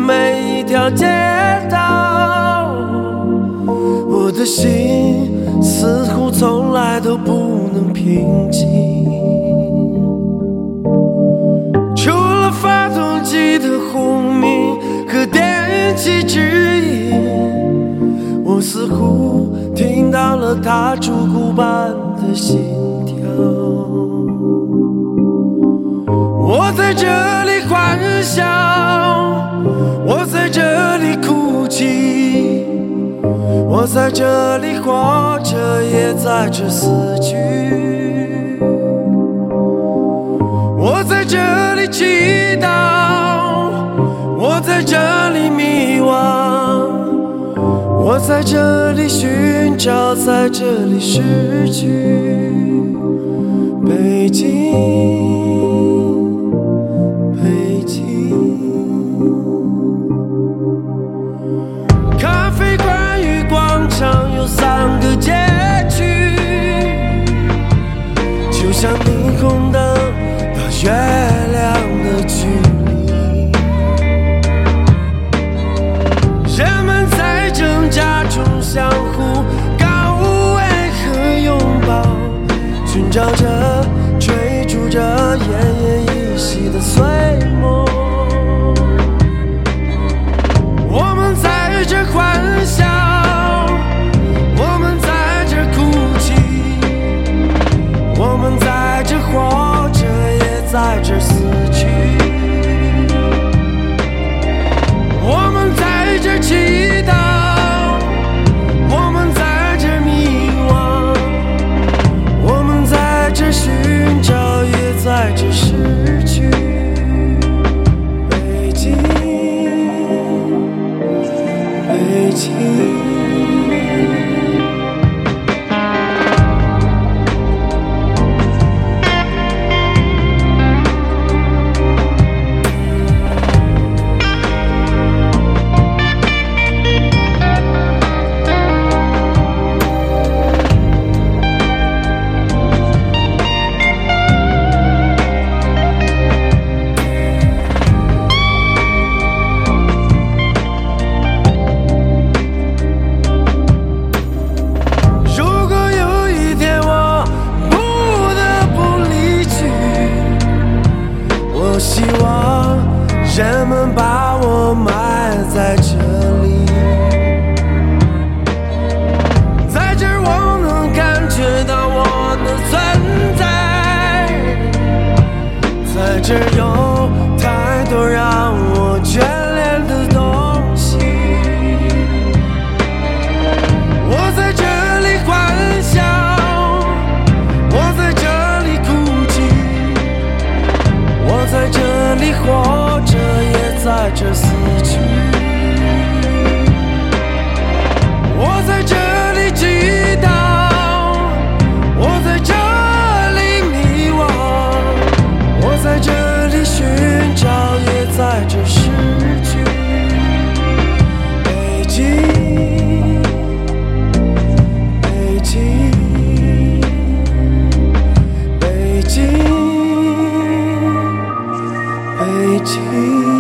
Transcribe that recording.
每一条街道，我的心似乎从来都不能平静。除了发动机的轰鸣和电气指引，我似乎听到了它烛骨般的心跳。我在这里幻想，我在这里哭泣，我在这里活着，也在这死去。我在这里祈祷，我在这里迷惘，我在这里寻找，在这里失去。北京，北京。咖啡馆与广场有3个街区，就像霓虹灯到月亮的距离。人们在挣扎中相互告慰和拥抱，寻找着追逐着奄奄一息的碎梦。我们在这幻想，我们在这哭泣，我们在这活着，也在这死去。我们在这祈祷，我们在这迷惘，我们在这寻找，也在这失去。北京，北京。希望人们把我埋在这里，在这儿我能感觉到我的存在，在这儿有太多让我眷恋的东西。我在这里幻想，我在这里哭泣，我在这里活着，也在这死去。我在这里祈祷，我在这里迷惘，我在这里寻找，也在这失去。北京，北京，北京，北京。